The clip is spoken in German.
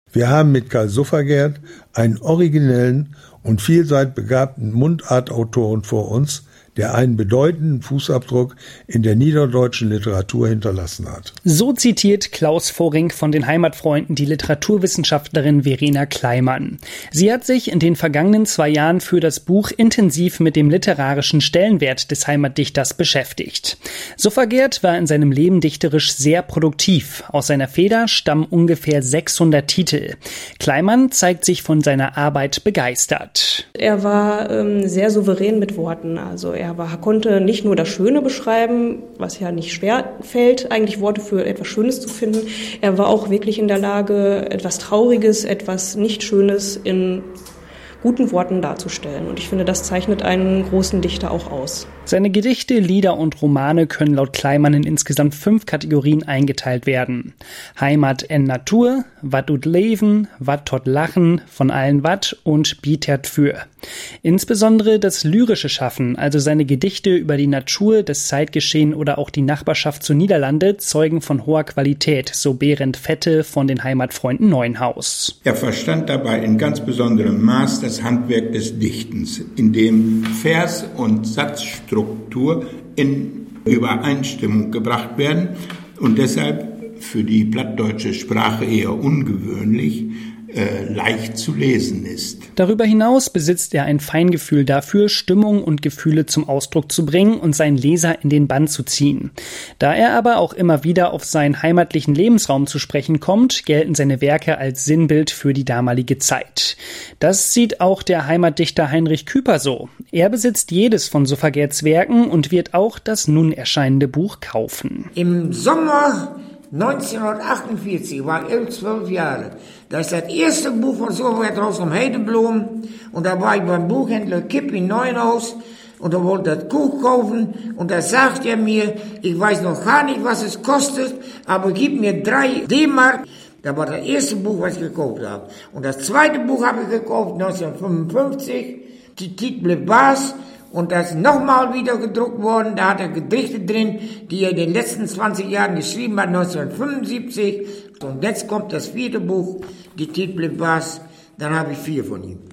Wir haben mit Karl Suffergert einen originellen und vielseitig begabten Mundartautoren vor uns, der einen bedeutenden Fußabdruck in der niederdeutschen Literatur hinterlassen hat. So zitiert Klaus Voring von den Heimatfreunden die Literaturwissenschaftlerin Verena Kleimann. Sie hat sich in den vergangenen 2 Jahren für das Buch intensiv mit dem literarischen Stellenwert des Heimatdichters beschäftigt. Suffergert war in seinem Leben dichterisch sehr produktiv. Aus seiner Feder stammen ungefähr 600 Titel. Kleimann zeigt sich von seiner Arbeit begeistert. Er war sehr souverän mit Worten, also er konnte nicht nur das Schöne beschreiben, was ja nicht schwer fällt, eigentlich Worte für etwas Schönes zu finden. Er war auch wirklich in der Lage, etwas Trauriges, etwas Nicht-Schönes in guten Worten darzustellen. Und ich finde, das zeichnet einen großen Dichter auch aus. Seine Gedichte, Lieder und Romane können laut Kleimann in insgesamt 5 Kategorien eingeteilt werden. Heimat en Natur, Wat ut Leven, Wat tot Lachen, Von allen Wat und Bietert für. Insbesondere das lyrische Schaffen, also seine Gedichte über die Natur, das Zeitgeschehen oder auch die Nachbarschaft zu Niederlande, zeugen von hoher Qualität, so Berend Vette von den Heimatfreunden Neuenhaus. Er verstand dabei in ganz besonderem Maß das Handwerk des Dichtens, in dem Vers- und Satzstruktur in Übereinstimmung gebracht werden und deshalb für die plattdeutsche Sprache eher ungewöhnlich, leicht zu lesen ist. Darüber hinaus besitzt er ein Feingefühl dafür, Stimmung und Gefühle zum Ausdruck zu bringen und seinen Leser in den Bann zu ziehen. Da er aber auch immer wieder auf seinen heimatlichen Lebensraum zu sprechen kommt, gelten seine Werke als Sinnbild für die damalige Zeit. Das sieht auch der Heimatdichter Heinrich Küper so. Er besitzt jedes von Suffergerts Werken und wird auch das nun erscheinende Buch kaufen. Im Sommer 1948 war ich 12 Jahre. Da ist das erste Buch von Suffergert raus um Heideblom. Und da war ich beim Buchhändler Kipp in Neuenhaus. Und da wollte ich das Buch kaufen. Und da sagt er mir, ich weiß noch gar nicht, was es kostet, aber gib mir 3 D-Mark. Das war das erste Buch, was ich gekauft habe. Und das zweite Buch habe ich gekauft 1955. Die Titel Bas. Und das ist nochmal wieder gedruckt worden. Da hat er Gedichte drin, die er in den letzten 20 Jahren geschrieben hat, 1975. Und jetzt kommt das 4. Buch, die Titel Bas. Dann habe ich 4 von ihm.